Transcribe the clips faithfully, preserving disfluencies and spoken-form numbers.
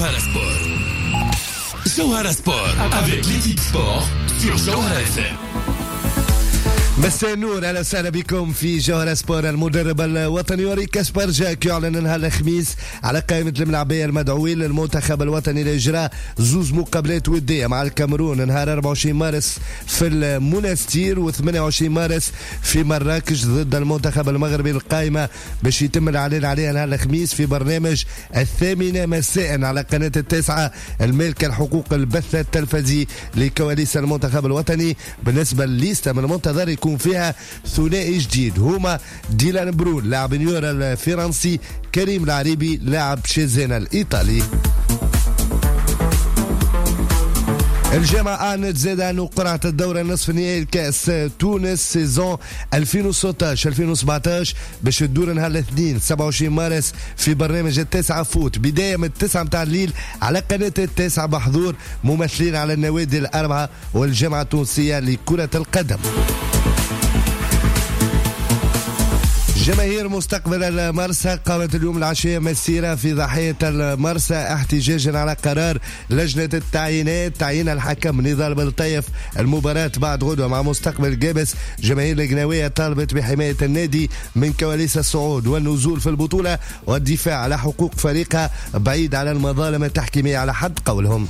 Jawhara Sport. Jawhara Sport avec l'équipe sport sur Jawhara إف إم. مساء النور، اهلا وسهلا بكم في جوهرة سبور. المدرب الوطني وري كاسبر جاك يعلن نهار الخميس على قائمة الملاعبية المدعوين للمنتخب الوطني لإجراء زوز مقابلات ودية مع الكاميرون نهار أربعة وعشرين مارس في المنستير وثمانية وعشرين مارس في مراكش ضد المنتخب المغربي. القائمة باش يتم الإعلان عليها نهار الخميس في برنامج الثامنة مساء على قناة التاسعة المالكة لحقوق البث التلفزي لكواليس المنتخب الوطني. بالنسبة لليستا من المنتظر يكون فيها ثنائي جديد، هما ديلان برون لاعب نيورا الفرنسي، كريم العريبي لاعب شيزينا الإيطالي. الجامعة أعلنت زاد عنه قرعة الدورة النصف النهائي لكأس تونس سيزون ألفين وستة عشر ألفين وسبعطاش باش تدور نهار الاثنين سبعة وعشرين مارس في برنامج التاسعة فوت بداية من التسعة متاع الليل على قناة التاسعة بحضور ممثلين على النوادي الأربعة والجامعة التونسية لكرة القدم. جماهير مستقبل المرسى قامت اليوم العشية مسيرة في ضاحية المرسى احتجاجا على قرار لجنة التعيينات تعيين الحكم نضال بلطيف المباراة بعد غدوة مع مستقبل جابس. جماهير القناوية طالبت بحماية النادي من كواليس الصعود والنزول في البطولة والدفاع على حقوق فريقها بعيد عن المظالم التحكيمية على حد قولهم.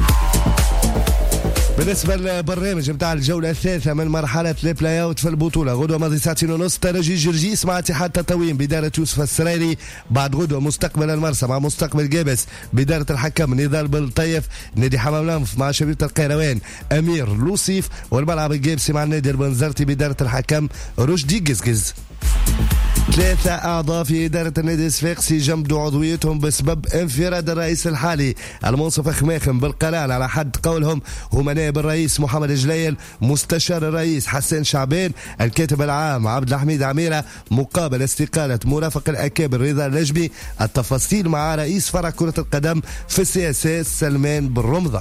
بالنسبة للبرنامج متاع الجولة الثالثة من مرحلة البلاي اوت في البطولة، غدوة ماضي ساعتين ونص ترجي جرجيس مع اتحاد تطاوين بدارة يوسف السريري. بعد غدوة مستقبل المرسى مع مستقبل جابس بدارة الحكم نضال بلطيف. نادي حمام لنف مع شبيبة القيروان أمير لوصيف، والملعب الجابسي مع النادي البنزرتي بدارة الحكم رشدي قزقز. ثلاثة أعضاء في إدارة النادي الصفاقسي جمدوا عضويتهم بسبب انفراد الرئيس الحالي المنصف خماخم بالقلال على حد قولهم. هما نائب الرئيس محمد جليل، مستشار الرئيس حسن شعبان، الكاتب العام عبد الحميد عميرة، مقابل استقالة مرافق الأكابر رضا اللجبي. التفاصيل مع رئيس فرع كرة القدم في السياسات سلمان بن رمضان.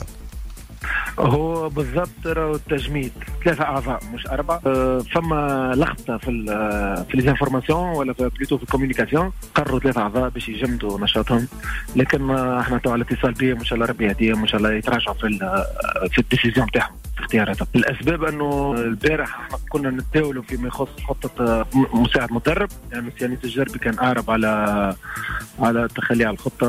هو بالضبط التجميد ثلاثة أعضاء مش أربعة. أه فما لخبطة في ال في ليزانفورماسيون ولا في بليتو في الكوميونيكاسيون. قرروا ثلاثة أعضاء باش يجمدوا نشاطهم، لكن احنا تو على اتصال بهم إن شاء الله ربي يهديهم إن شاء الله يتراجعوا في في الديسيزيون تاعهم في اختياراتهم. الأسباب أنه البارح احنا كنا نتداولوا فيما يخص خطة مساعد مدرب، يعني سيانيس الجربي كان أعرب على على التخلي على الخطة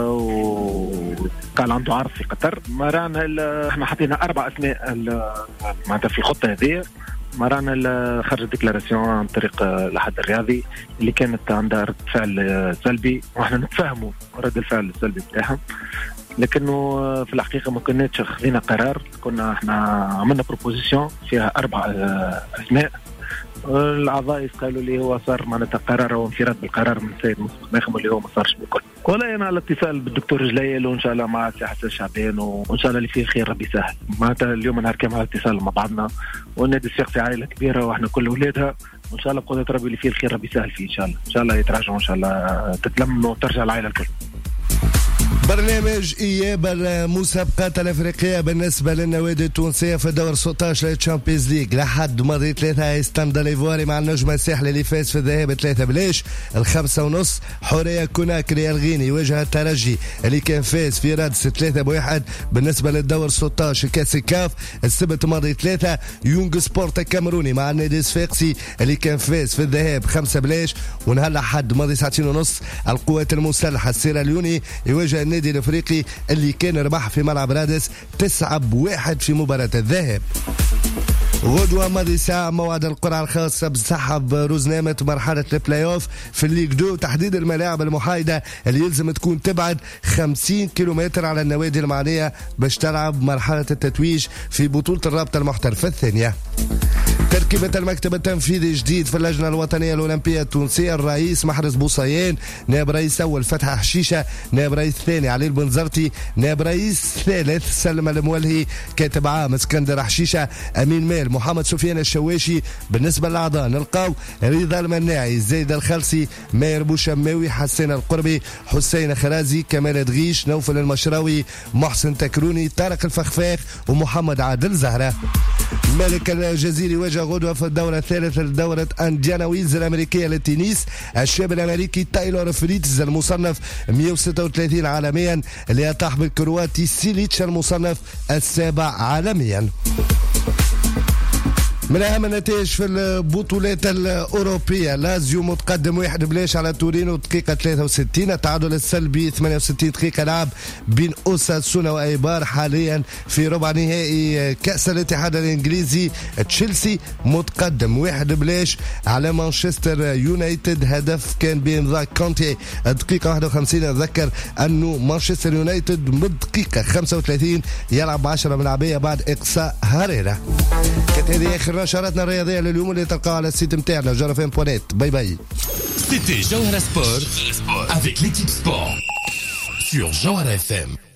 وقال عنده عرض في قطر. ما رانا احنا حطينا أربع أسماء معناتها في الخطة هذه. ما رانا خرج ديكلاراسيون عن طريق الأحد الرياضي اللي كانت عندها رد فعل سلبي، واحنا نتفاهموا رد الفعل السلبي بتاعهم، لكنه في الحقيقة ما كناش خذينا قرار. كنا احنا عملنا بروبوزيشن فيها أربع أسماء. الأعضاء قالوا لي هو صار معناتها قرار وانفراد بالقرار من السيد مصطفى ماخم اللي هو ما صارش بالكل. والله أنا على اتصال بالدكتور جليل وإن شاء الله مع سي حسن شعبان وإن شاء الله اللي فيه خير ربي سهل. معناتها اليوم نهار كامل على اتصال مع بعضنا، والنادي الصفاقسي عائلة كبيرة وإحنا كل أولادها، وإن شاء الله بقدرة ربي اللي فيه الخير ربي سهل فيه إن شاء الله. إن شاء الله يتراجعوا إن شاء الله تتلم وترجع العائلة الكل. برنامج إياب المسابقات الأفريقية بالنسبة للنوادي التونسية في الدور ستة عشر للتشامبيونز ليج. لحد ماضي ثلاثة استند الإيفواري مع النجم الساحلي اللي فاز في الذهاب ثلاثة بلاش. الخمسة ونص حورية كوناكري الغيني يواجه الترجي اللي كان فاز في رادس ثلاثة بواحد. بالنسبة للدور ستة عشر كاس الكاف السبت ماضي ثلاثة يونغ سبورت الكاميروني مع النادي الصفاقسي اللي كان فاز في الذهاب خمسة بلاش. ونهار لحد ماضي ساعتين ونص القوات المسلحة السيراليوني يواجه النادي الافريقي اللي كان ربح في ملعب رادس تسعة بواحد في مباراة الذهاب. غدوة ماضي ساعة موعد القرعة الخاصة بسحب روزنامة مرحلة البلاي اوف في الليج دو، تحديد الملاعب المحايدة اللي يلزم تكون تبعد خمسين كيلومتر على النوادي المعنية باش تلعب مرحلة التتويج في بطولة الرابطة المحترفة الثانية. تركيبة المكتب التنفيذي جديد في اللجنة الوطنية الأولمبية التونسية، الرئيس محرز بوصيان، نائب رئيس أول فتح حشيشة، نائب رئيس ثاني علي البنزرتي، نائب رئيس ثالث سلمى المولهي، كاتب عام اسكندر حشيشة، أمين مال محمد سفيان الشواشي. بالنسبة للأعضاء نلقاو رضا المناعي، زيد الخلسي، ماير بوشماوي، حسين القربي، حسين خرازي، كمال دغيش، نوفل المشراوي، محسن تكروني، طارق الفخفاخ ومحمد عادل زهرة. ملك الجزيرة يواجه غدوة في الدورة الثالثة لدورة انديانا ويلز الأمريكية للتنس الشاب الأمريكي تايلور فريتز المصنف مئة وستة وثلاثين عالميا ليطاح بالكرواتي سيليتش المصنف السابع عالميا. من أهم النتائج في البطولات الأوروبية، لازيو متقدم واحد بلاش على تورينو دقيقة ثلاثة وستين، التعادل السلبي ثمانية وستين دقيقة لعب بين أوساسونا وأيبار. حاليا في ربع نهائي كأس الاتحاد الإنجليزي، تشيلسي متقدم واحد بلاش على مانشستر يونايتد، هدف كان بإمضاء كونتي دقيقة واحد وخمسين. أتذكر أنه مانشستر يونايتد من دقيقة خمسة وثلاثين يلعب عشرة ملعبية بعد إقصاء هاريرا. كانت هذه آخر نشراتنا الرياضية لليوم اللي تلقاها على السيت متاعنا جوهر اف ام بوينت نت. باي باي. C'était Jawhara Sport avec l'équipe sport sur Jawhara F M.